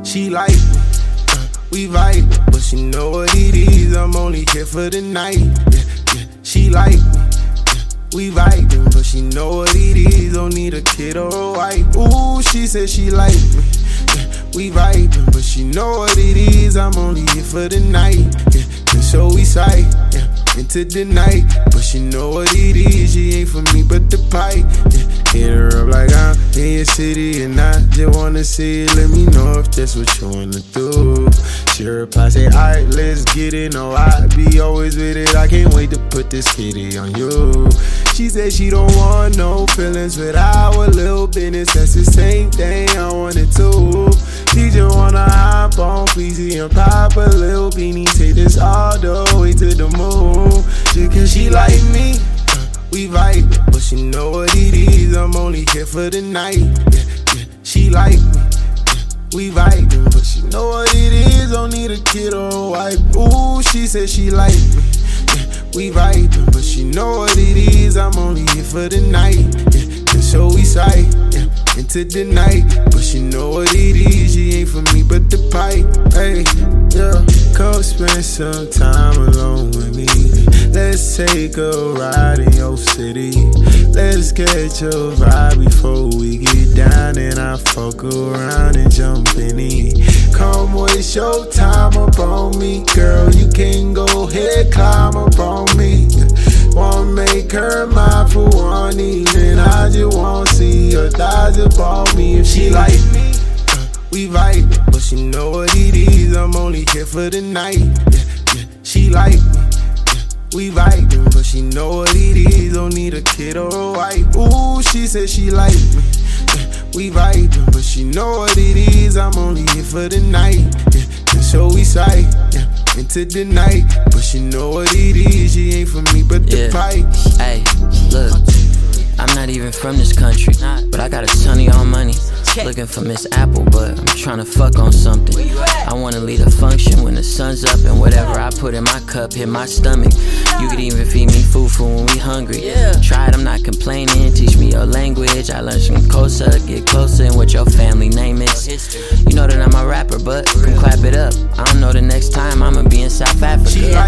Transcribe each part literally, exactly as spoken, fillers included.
She like me, uh, we vibe, but she know what it is. I'm only here for the night. Yeah, yeah. She like me, yeah, we vibing, but she know what it is. Don't need a kid or a wife. Ooh, she said she like me. Yeah, we vibing, but she know what it is. I'm only here for the night. Yeah, and so we sight, yeah, into the night. But she know what it is. She ain't for me but the pipe. Yeah, hit her up like I'm in your city and I just wanna see it. Let me know if that's what you wanna do. She reply, say, alright, let's get it. No, I be always with it. I can't wait to put this kitty on you. She said she don't want no feelings with our little business. That's the same thing I wanted to. She just wanna hop on Fleazy and pop a little beanie. Take this all the way to the moon. Just cause she like me, uh, we vibe, but she know what it is. I'm only here for the night. Yeah, yeah. She like me, yeah, we vibing, but she know what it is. Don't need a kid or a wife. Ooh, she said she like me, yeah, we vibing, but she know what it is. I'm only here for the night. Yeah, and so we sight, yeah, into the night. But she know what it is. She ain't for me but the pipe. Hey, yeah, come spend some time alone with me. Let's take a ride in your city. Let's catch a vibe before we get down and I fuck around and jump in it. Come waste your time up on me, girl. You can go ahead, climb up on me. Wanna make her mine for one evening. I just wanna see her thighs up on me. If she like me, uh, we vibe, but she know what it is. I'm only here for the night. Yeah, yeah. She like me, yeah, we vibing, but she know what it is. Don't need a kid or a wife. Ooh, she said she like me, yeah, we vibing, but she know what it is. I'm only here for the night. Yeah, and so we sight, yeah, into the night. But she know what it is. She ain't for me but the yeah. pipe. Hey, look, I'm not even from this country, but I got a ton of y'all money. Looking for Miss Apple, but I'm tryna fuck on something. I wanna lead a function when the sun's up, and whatever I put in my cup hit my stomach. You could even feed me food when we hungry. Try it, I'm not complaining. Teach me your language. I learned some Kosa. Get closer and what your family name is. You know that I'm a rapper, but come clap it up. I don't know the next time I'ma be in South Africa. She like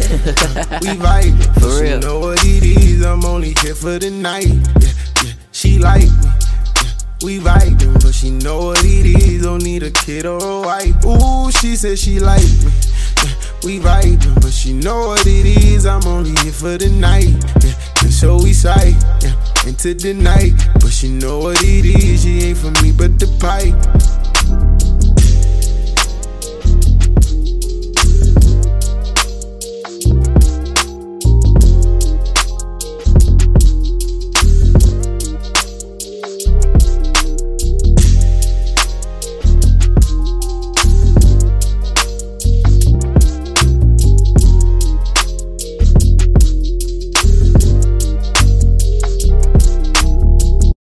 me, we vibe, for real. She know what it is. I'm only here for the night. Yeah, yeah. She like me, yeah, we vibing, but she know what it is. Don't need a kid or a wife. Ooh, she said she like me, yeah, we vibing, but she know what it is. I'm only here for the night. Yeah, and so we sight, yeah, into the night. But she know what it is. She ain't for me but the pipe.